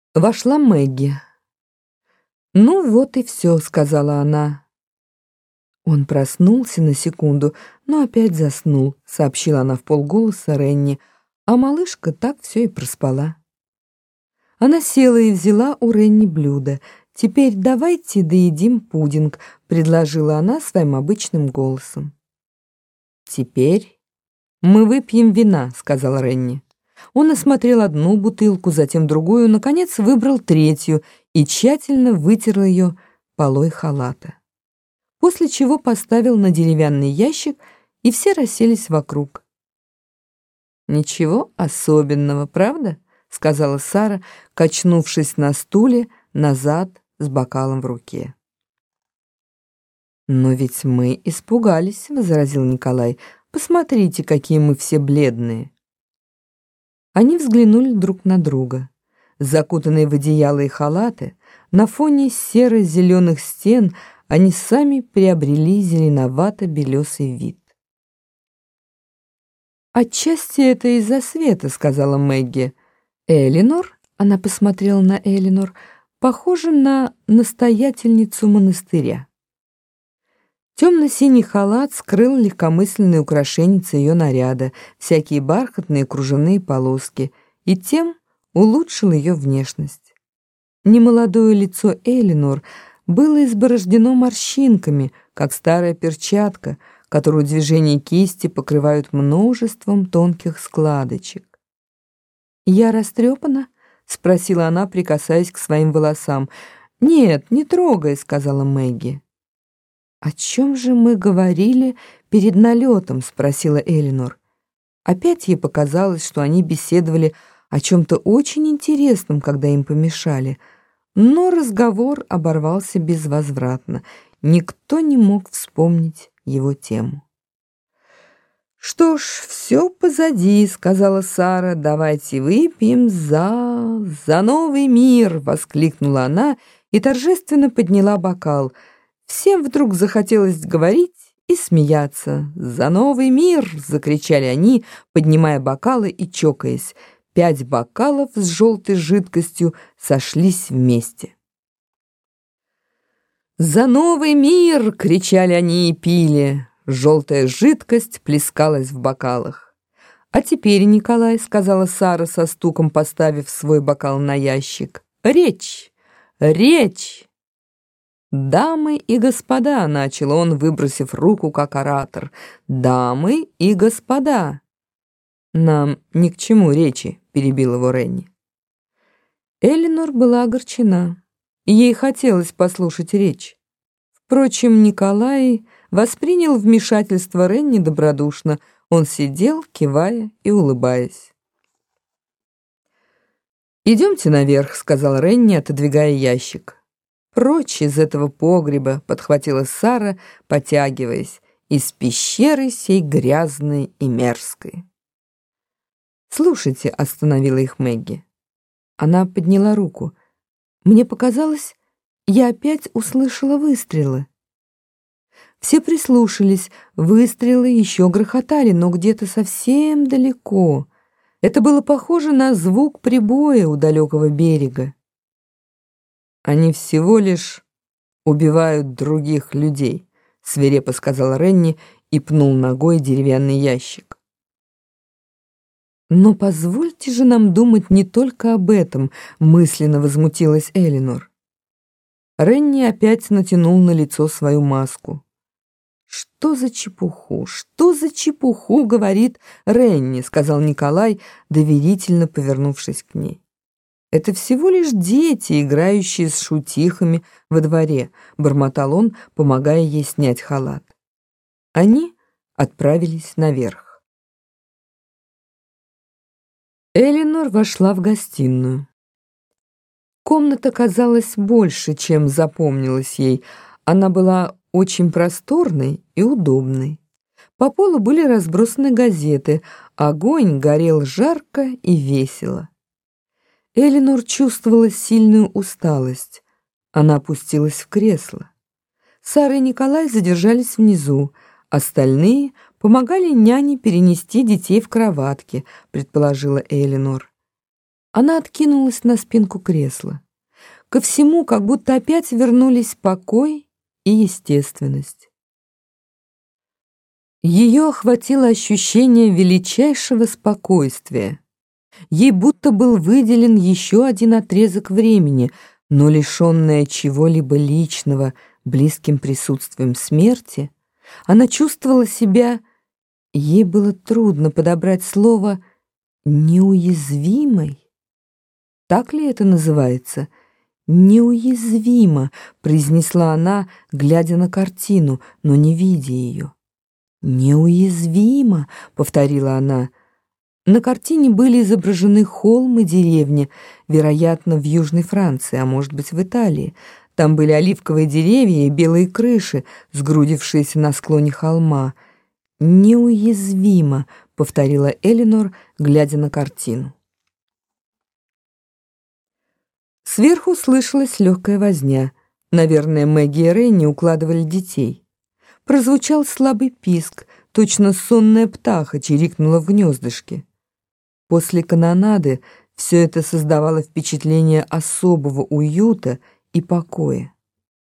Вошла Мэгги. «Ну вот и все», — сказала она. Он проснулся на секунду, но опять заснул, сообщила она вполголоса Ренни, а малышка так все и проспала. Она села и взяла у Ренни блюдо. «Теперь давайте доедим пудинг», — предложила она своим обычным голосом. «Теперь мы выпьем вина», — сказал Ренни. Он осмотрел одну бутылку, затем другую, наконец выбрал третью и тщательно вытер ее полой халата. После чего поставил на деревянный ящик, и все расселись вокруг. «Ничего особенного, правда?» — сказала Сара, качнувшись на стуле назад с бокалом в руке. «Но ведь мы испугались», — возразил Николай. «Посмотрите, какие мы все бледные». Они взглянули друг на друга. Закутанные в одеяло и халаты, на фоне серо-зеленых стен они сами приобрели зеленовато-белесый вид. «Отчасти это из-за света», — сказала Мэгги. «Элинор», — она посмотрела на Элинор, — «похожа на настоятельницу монастыря». Темно-синий халат скрыл легкомысленные украшения ее наряда, всякие бархатные кружевные полоски, и тем улучшил ее внешность. Немолодое лицо Элинор было изборождено морщинками, как старая перчатка, которую движения кисти покрывают множеством тонких складочек. «Я растрепана?» — спросила она, прикасаясь к своим волосам. «Нет, не трогай», — сказала Мэгги. «О чем же мы говорили перед налетом?» — спросила Элинор. Опять ей показалось, что они беседовали о чем-то очень интересном, когда им помешали. Но разговор оборвался безвозвратно. Никто не мог вспомнить его тему. «Что ж, все позади», — сказала Сара. «Давайте выпьем за новый мир!» — воскликнула она и торжественно подняла бокал. Всем вдруг захотелось говорить и смеяться. «За новый мир!» — закричали они, поднимая бокалы и чокаясь. 5 бокалов с желтой жидкостью сошлись вместе. «За новый мир!» — кричали они и пили. Желтая жидкость плескалась в бокалах. «А теперь, Николай», — сказала Сара со стуком, поставив свой бокал на ящик, — «речь! Речь!» «Дамы и господа», — начал он, выбросив руку как оратор, — «дамы и господа». «Нам ни к чему речи», — перебил его Ренни. Элинор была огорчена. Ей хотелось послушать речь. Впрочем, Николай воспринял вмешательство Ренни добродушно. Он сидел, кивая и улыбаясь. «Идемте наверх», — сказал Ренни, отодвигая ящик. «Прочь из этого погреба», — подхватила Сара, потягиваясь, «из пещеры сей грязной и мерзкой». «Слушайте», — остановила их Мэгги. Она подняла руку. «Мне показалось, я опять услышала выстрелы». Все прислушались, выстрелы еще грохотали, но где-то совсем далеко. Это было похоже на звук прибоя у далекого берега. «Они всего лишь убивают других людей», — свирепо сказал Ренни и пнул ногой деревянный ящик. «Но позвольте же нам думать не только об этом», — мысленно возмутилась Элинор. Ренни опять натянул на лицо свою маску. «Что за чепуху, что за чепуху, — говорит Ренни, — сказал Николай, доверительно повернувшись к ней. «Это всего лишь дети, играющие с шутихами во дворе», — бормотал он, помогая ей снять халат. Они отправились наверх. Элинор вошла в гостиную. Комната казалась больше, чем запомнилась ей. Она была очень просторной и удобной. По полу были разбросаны газеты, огонь горел жарко и весело. Элинор чувствовала сильную усталость. Она опустилась в кресло. Сара и Николай задержались внизу. Остальные помогали няне перенести детей в кроватки, предположила Элинор. Она откинулась на спинку кресла. Ко всему как будто опять вернулись покой и естественность. Ее охватило ощущение величайшего спокойствия. Ей будто был выделен еще один отрезок времени, но лишенная чего-либо личного, близким присутствием смерти, она чувствовала себя, ей было трудно подобрать слово, неуязвимой. Так ли это называется? «Неуязвимо», — произнесла она, глядя на картину, но не видя ее. «Неуязвимо», — повторила она. На картине были изображены холм и деревня, вероятно, в Южной Франции, а может быть, в Италии. Там были оливковые деревья и белые крыши, сгрудившиеся на склоне холма. «Неуязвимо», — повторила Эленор, глядя на картину. Сверху слышалась легкая возня. Наверное, Мэгги и Ренни укладывали детей. Прозвучал слабый писк, точно сонная птаха чирикнула в гнездышке. После канонады все это создавало впечатление особого уюта и покоя.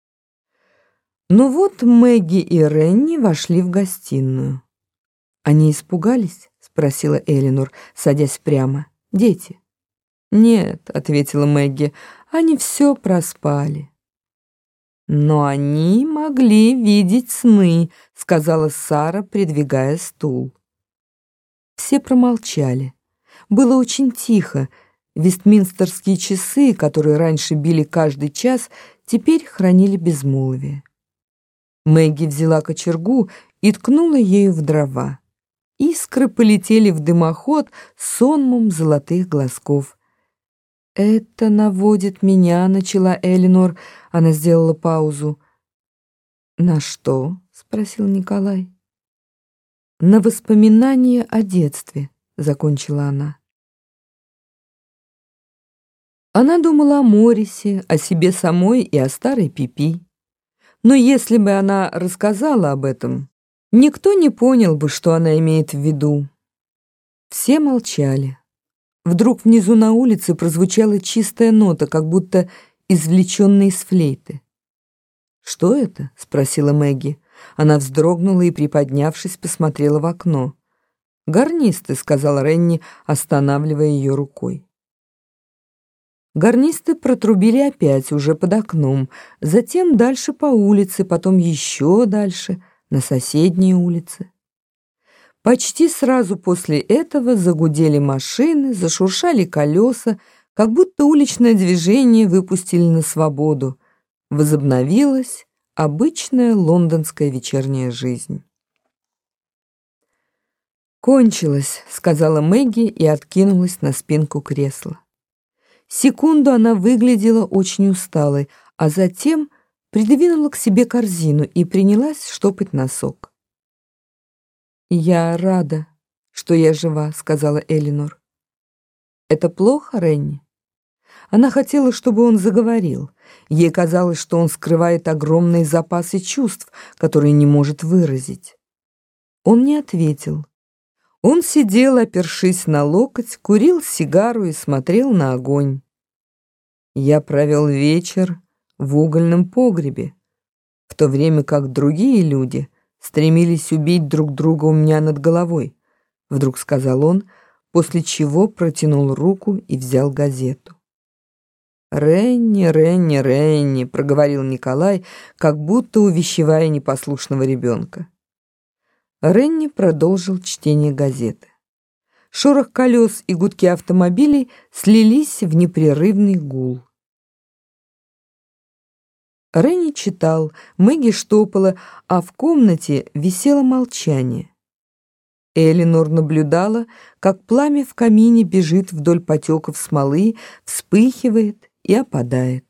Но вот Мэгги и Ренни вошли в гостиную. «Они испугались?» — спросила Эленор, садясь прямо. «Дети?» «Нет», — ответила Мэгги, — «они все проспали». «Но они могли видеть сны», — сказала Сара, придвигая стул. Все промолчали. Было очень тихо. Вестминстерские часы, которые раньше били каждый час, теперь хранили безмолвие. Мэгги взяла кочергу и ткнула ею в дрова. Искры полетели в дымоход сонмом золотых глазков. «Это наводит меня», — начала Эленор. Она сделала паузу. «На что?» — спросил Николай. «На воспоминания о детстве», — закончила она. Она думала о Морисе, о себе самой и о старой Пипи. Но если бы она рассказала об этом, никто не понял бы, что она имеет в виду. Все молчали. Вдруг внизу на улице прозвучала чистая нота, как будто извлеченная из флейты. «Что это?» — спросила Мэгги. Она вздрогнула и, приподнявшись, посмотрела в окно. «Гарнисты», — сказал Ренни, останавливая ее рукой. Гарнисты протрубили опять, уже под окном, затем дальше по улице, потом еще дальше, на соседней улице. Почти сразу после этого загудели машины, зашуршали колеса, как будто уличное движение выпустили на свободу. Возобновилась обычная лондонская вечерняя жизнь. «Кончилось», — сказала Мэгги и откинулась на спинку кресла. Секунду она выглядела очень усталой, а затем придвинула к себе корзину и принялась штопать носок. «Я рада, что я жива», — сказала Эленор. «Это плохо, Ренни?» Она хотела, чтобы он заговорил. Ей казалось, что он скрывает огромные запасы чувств, которые не может выразить. Он не ответил. Он сидел, опершись на локоть, курил сигару и смотрел на огонь. «Я провел вечер в угольном погребе, в то время как другие люди стремились убить друг друга у меня над головой», — вдруг сказал он, после чего протянул руку и взял газету. «Ренни, Ренни, Ренни», — проговорил Николай, как будто увещевая непослушного ребенка. Ренни продолжил чтение газеты. Шорох колес и гудки автомобилей слились в непрерывный гул. Ренни читал, Мэгги штопала, а в комнате висело молчание. Эленор наблюдала, как пламя в камине бежит вдоль потеков смолы, вспыхивает и опадает.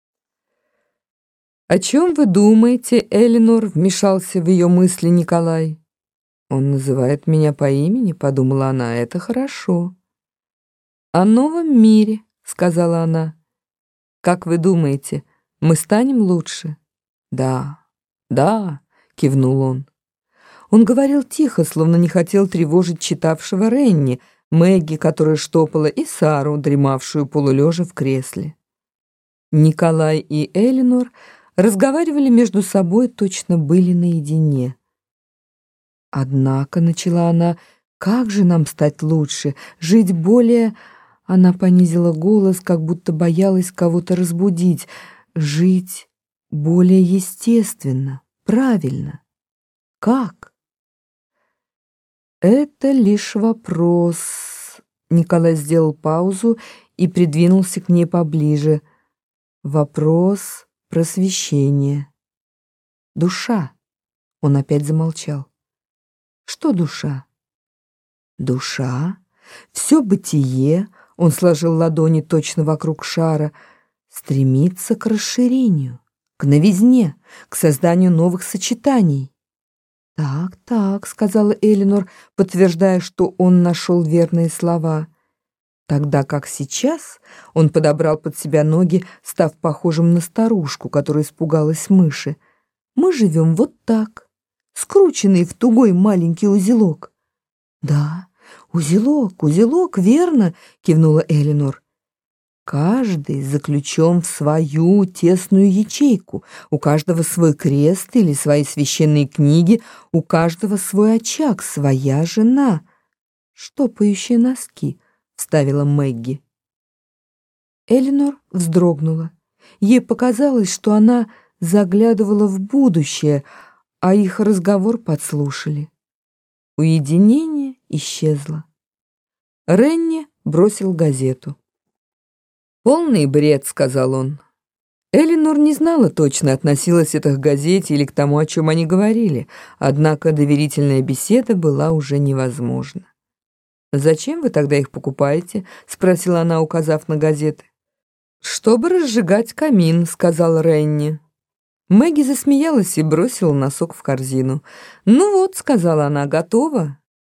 «О чем вы думаете, Эленор?» — вмешался в ее мысли Николай. «Он называет меня по имени», — подумала она, — «это хорошо». «О новом мире», — сказала она. «Как вы думаете, мы станем лучше?» «Да, да», — кивнул он. Он говорил тихо, словно не хотел тревожить читавшего Ренни, Мэгги, которая штопала, и Сару, дремавшую полулежа в кресле. Николай и Элинор разговаривали между собой, точно были наедине. «Однако», — начала она, — «как же нам стать лучше, жить более...» Она понизила голос, как будто боялась кого-то разбудить. «Жить более естественно, правильно. Как?» «Это лишь вопрос...» Николай сделал паузу и придвинулся к ней поближе. «Вопрос просвещения. Душа». Он опять замолчал. «Что душа?» «Душа, все бытие...» Он сложил ладони точно вокруг шара. «Стремится к расширению, к новизне, к созданию новых сочетаний». «Так, так», — сказала Элинор, подтверждая, что он нашел верные слова. Тогда как сейчас он подобрал под себя ноги, став похожим на старушку, которая испугалась мыши. «Мы живем вот так, скрученный в тугой маленький узелок». «Да, узелок, верно», — кивнула Элинор. «Каждый заключен в свою тесную ячейку, у каждого свой крест или свои священные книги, у каждого свой очаг, своя жена». «Штопающие носки», — вставила Мэгги. Элинор вздрогнула. Ей показалось, что она заглядывала в будущее, а их разговор подслушали. Уединение исчезло. Ренни бросил газету. «Полный бред», — сказал он. Элинор не знала точно, относилась это к газете или к тому, о чем они говорили, однако доверительная беседа была уже невозможна. «Зачем вы тогда их покупаете?» — спросила она, указав на газеты. «Чтобы разжигать камин», — сказал Ренни. Мэгги засмеялась и бросила носок в корзину. «Ну вот», — сказала она, — «готово».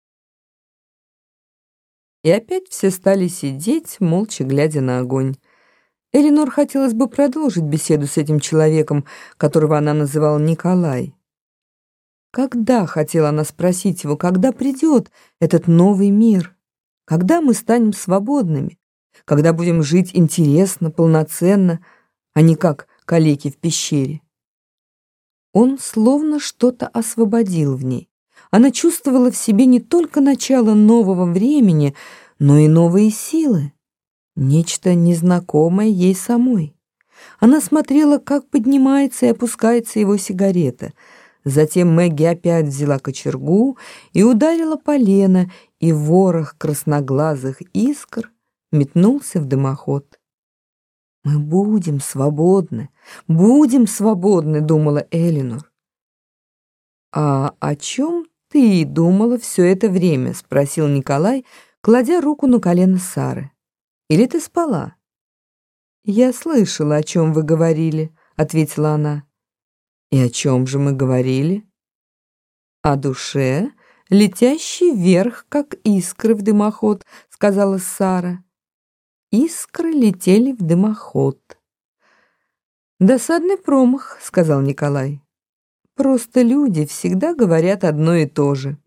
И опять все стали сидеть, молча глядя на огонь. Элинор хотелось бы продолжить беседу с этим человеком, которого она называла Николай. Когда, хотела она спросить его, когда придет этот новый мир? Когда мы станем свободными? Когда будем жить интересно, полноценно, а не как калеки в пещере? Он словно что-то освободил в ней. Она чувствовала в себе не только начало нового времени, но и новые силы. Нечто незнакомое ей самой. Она смотрела, как поднимается и опускается его сигарета. Затем Мэгги опять взяла кочергу и ударила полено, и ворох красноглазых искр метнулся в дымоход. «Мы будем свободны, думала Элинор. «А о чем ты думала все это время?» — спросил Николай, кладя руку на колено Сары. «Или ты спала?» «Я слышала, о чем вы говорили», — ответила она. «И о чем же мы говорили?» «О душе, летящей вверх, как искры в дымоход», — сказала Сара. Искры летели в дымоход. «Досадный промах», — сказал Николай. «Просто люди всегда говорят одно и то же».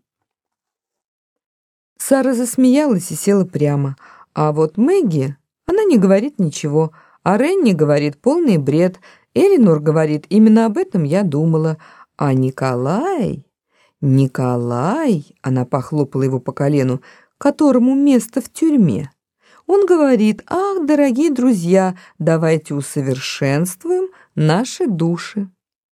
Сара засмеялась и села прямо. А вот Мэгги, она не говорит ничего, а Ренни говорит полный бред. Элинор говорит, именно об этом я думала. А Николай, она похлопала его по колену, которому место в тюрьме. Он говорит, ах, дорогие друзья, давайте усовершенствуем наши души.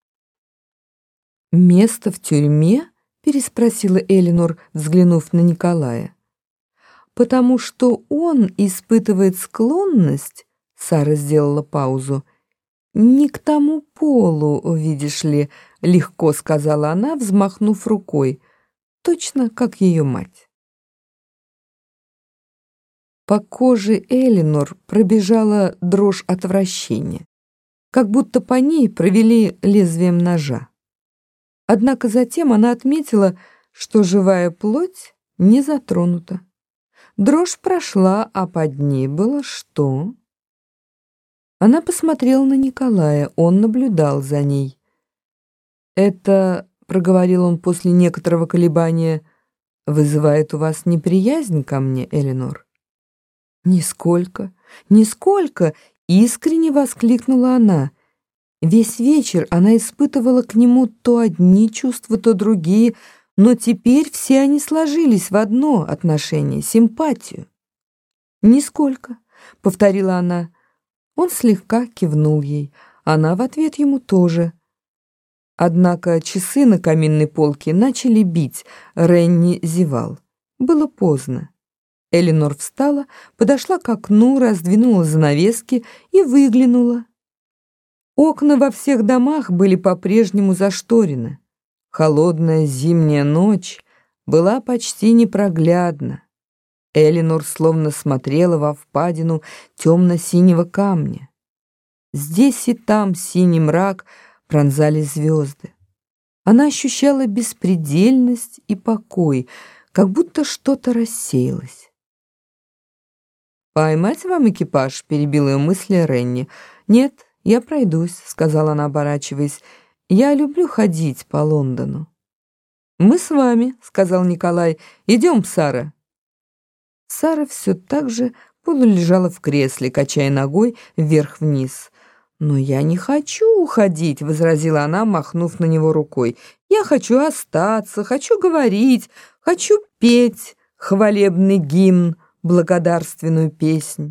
«Место в тюрьме?» — переспросила Элинор, взглянув на Николая. «Потому что он испытывает склонность», — Сара сделала паузу, «не к тому полу, видишь ли», — легко сказала она, взмахнув рукой, точно как ее мать. По коже Элинор пробежала дрожь отвращения, как будто по ней провели лезвием ножа. Однако затем она отметила, что живая плоть не затронута. Дрожь прошла, а под ней было что? Она посмотрела на Николая, он наблюдал за ней. «Это, — проговорил он после некоторого колебания, — вызывает у вас неприязнь ко мне, Эленор?» «Нисколько, нисколько!» — искренне воскликнула она. Весь вечер она испытывала к нему то одни чувства, то другие, но теперь все они сложились в одно отношение — симпатию. «Нисколько», — повторила она. Он слегка кивнул ей, она в ответ ему тоже. Однако часы на каминной полке начали бить, Ренни зевал. Было поздно. Эленор встала, подошла к окну, раздвинула занавески и выглянула. Окна во всех домах были по-прежнему зашторены. Холодная зимняя ночь была почти непроглядна. Эленор словно смотрела во впадину темно-синего камня. Здесь и там синий мрак пронзали звезды. Она ощущала беспредельность и покой, как будто что-то рассеялось. «Поймать вам экипаж?» — перебила ее мысли Ренни. «Нет, я пройдусь», — сказала она, оборачиваясь. «Я люблю ходить по Лондону». «Мы с вами», — сказал Николай. «Идем, Сара». Сара все так же полулежала в кресле, качая ногой вверх-вниз. «Но я не хочу уходить», — возразила она, махнув на него рукой. «Я хочу остаться, хочу говорить, хочу петь хвалебный гимн, благодарственную песнь».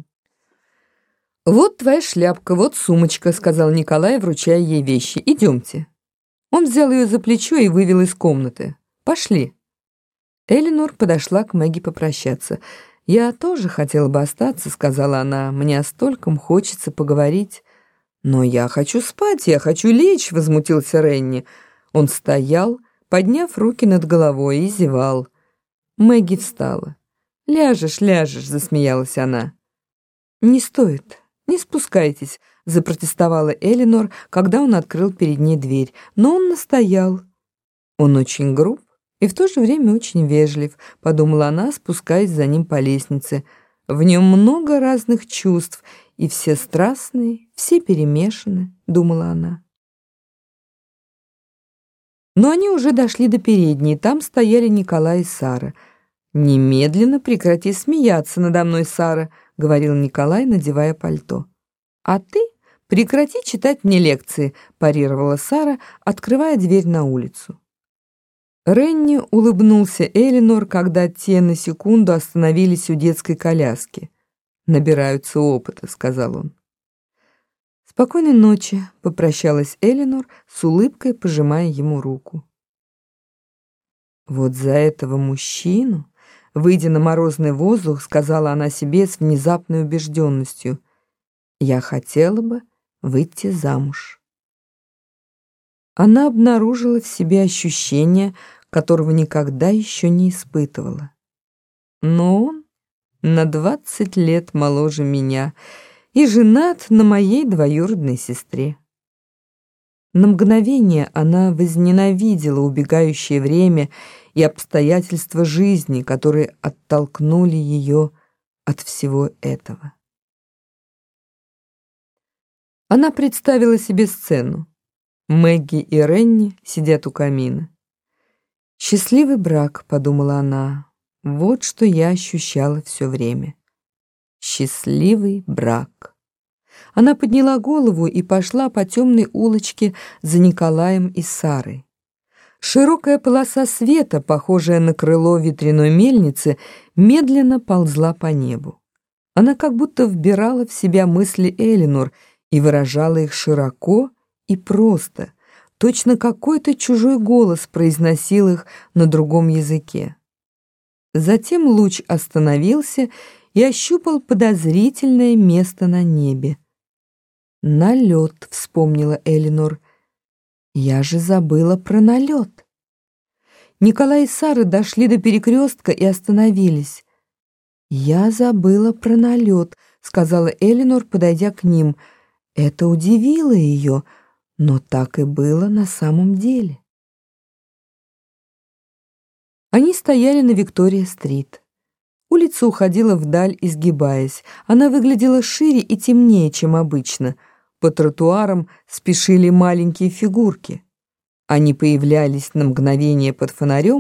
«Вот твоя шляпка, вот сумочка», — сказал Николай, вручая ей вещи. «Идемте». Он взял ее за плечо и вывел из комнаты. «Пошли». Эленор подошла к Мэгги попрощаться. «Я тоже хотела бы остаться», — сказала она. «Мне о стольком хочется поговорить». «Но я хочу спать, я хочу лечь», — возмутился Ренни. Он стоял, подняв руки над головой, и зевал. Мэгги встала. «Ляжешь, ляжешь», — засмеялась она. «Не стоит, не спускайтесь», — запротестовала Эленор, когда он открыл перед ней дверь. Но он настоял. «Он очень груб и в то же время очень вежлив», — подумала она, спускаясь за ним по лестнице. «В нем много разных чувств, и все страстные, все перемешаны», — думала она. Но они уже дошли до передней, там стояли Николай и Сара. «Немедленно прекрати смеяться надо мной, Сара», — говорил Николай, надевая пальто. «А ты прекрати читать мне лекции», — парировала Сара, открывая дверь на улицу. Ренни улыбнулся Эленор, когда те на секунду остановились у детской коляски. «Набираются опыта», — сказал он. «Спокойной ночи», — попрощалась Эленор, с улыбкой пожимая ему руку. «Вот за этого мужчину», — выйдя на морозный воздух, сказала она себе с внезапной убежденностью, «я хотела бы выйти замуж». Она обнаружила в себе ощущение, которого никогда еще не испытывала. Но он на 20 лет моложе меня и женат на моей двоюродной сестре. На мгновение она возненавидела убегающее время и обстоятельства жизни, которые оттолкнули ее от всего этого. Она представила себе сцену. Мэгги и Ренни сидят у камина. «Счастливый брак», — подумала она, — «вот что я ощущала все время. Счастливый брак». Она подняла голову и пошла по темной улочке за Николаем и Сарой. Широкая полоса света, похожая на крыло ветряной мельницы, медленно ползла по небу. Она как будто вбирала в себя мысли Эленор и выражала их широко и просто, точно какой-то чужой голос произносил их на другом языке. Затем луч остановился и ощупал подозрительное место на небе. «Налет», — вспомнила Эленор. «Я же забыла про налет». Николай и Сара дошли до перекрестка и остановились. «Я забыла про налет», — сказала Эленор, подойдя к ним. Это удивило ее, но так и было на самом деле. Они стояли на Виктория-стрит. Улица уходила вдаль, изгибаясь. Она выглядела шире и темнее, чем обычно. По тротуарам спешили маленькие фигурки. Они появлялись на мгновение под фонарем,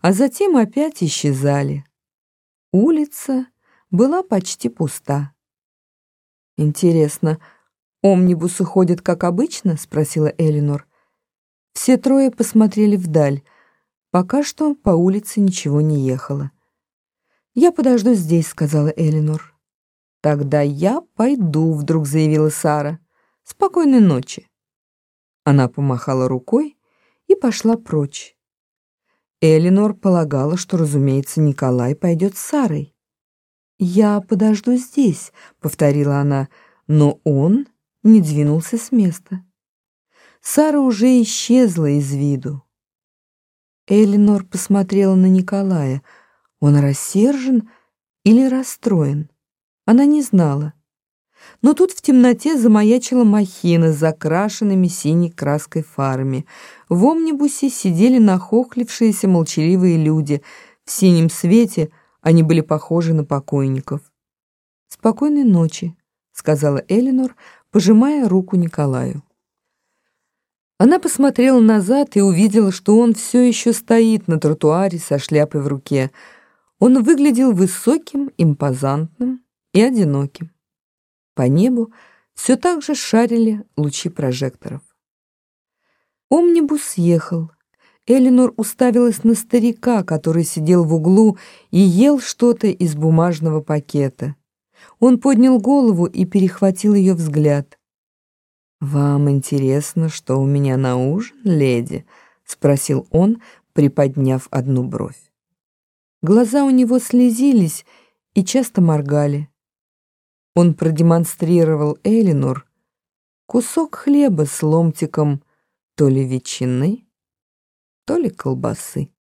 а затем опять исчезали. Улица была почти пуста. «Интересно, омнибусы ходят как обычно?» — спросила Элинор. Все трое посмотрели вдаль. Пока что по улице ничего не ехало. «Я подожду здесь», — сказала Элинор. «Тогда я пойду», — вдруг заявила Сара. «Спокойной ночи». Она помахала рукой и пошла прочь. Элинор полагала, что, разумеется, Николай пойдет с Сарой. «Я подожду здесь», — повторила она, но он не двинулся с места. Сара уже исчезла из виду. Элинор посмотрела на Николая. Он рассержен или расстроен? Она не знала. Но тут в темноте замаячила махина с закрашенными синей краской фарами. В омнибусе сидели нахохлившиеся молчаливые люди. В синем свете они были похожи на покойников. «Спокойной ночи», — сказала Элинор, пожимая руку Николаю. Она посмотрела назад и увидела, что он все еще стоит на тротуаре со шляпой в руке. Он выглядел высоким, импозантным и одиноким. По небу все так же шарили лучи прожекторов. Омнибус съехал. Элинор уставилась на старика, который сидел в углу и ел что-то из бумажного пакета. Он поднял голову и перехватил ее взгляд. «Вам интересно, что у меня на ужин, леди?» — спросил он, приподняв одну бровь. Глаза у него слезились и часто моргали. Он продемонстрировал Элинор кусок хлеба с ломтиком то ли ветчины, то ли колбасы.